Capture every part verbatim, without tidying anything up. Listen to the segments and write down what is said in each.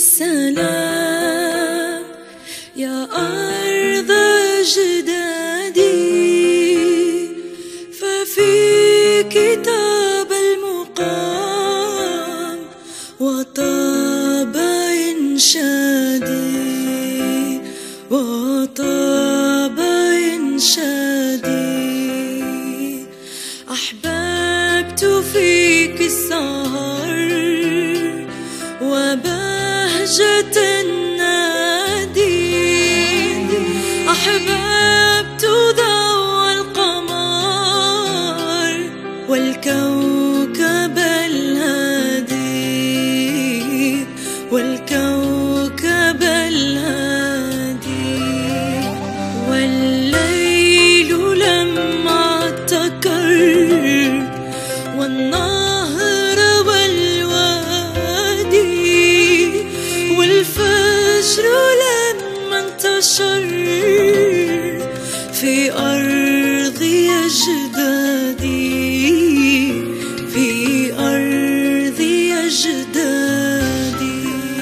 السلام يا أرض أجدادي، ففي كتاب المقام وطاب إنشادي، وطاب إنشادي. أحببت فيك السهر وبهجة النادي، أحببت ضوء القمر والكوكب الهادي، والكوكب الهادي. والليل لما اتكر والنهر والوادي، والفجر لما انتشر في أرضي أجدادي، في أرضي أجدادي.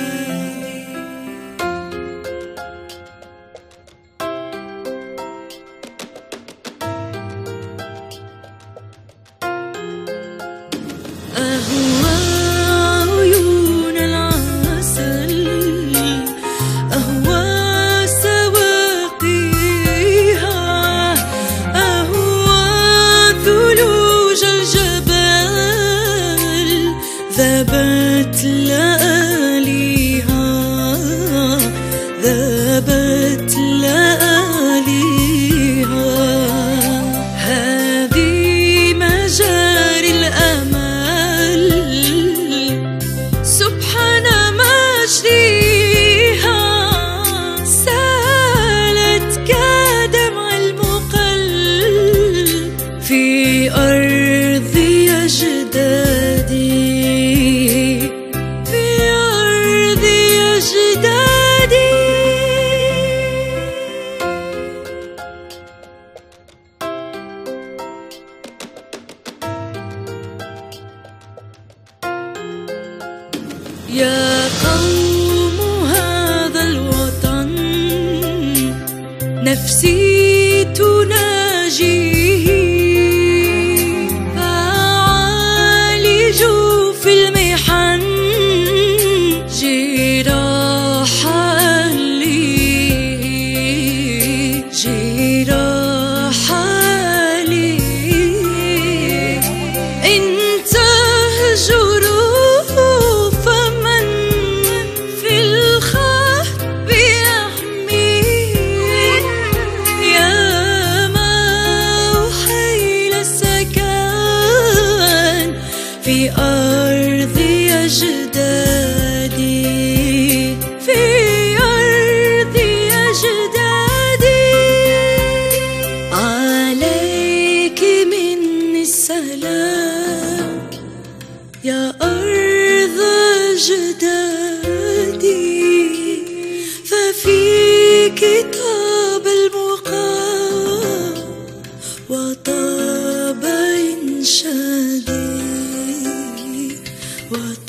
أهوى عيون العسل، أهوى سواقيها، أهوى ثلوج الجبال ذابت لآليها، ذابت لآليها. هذه مجاري الأمل سبحان مجريها، سالت كدمع المقل في أرضي أجدادي، في أرضي أجدادي. يا قوم هذا الوطن نفسي تناجيه، فعالجوا في المحن جراح أهلي، جراح أهلي. إن تهجروا في أرضي أجدادي، في أرضي أجدادي. عليك مني السلام يا أرض أجدادي، ففي كتاب المقام وطاب إنشادي. What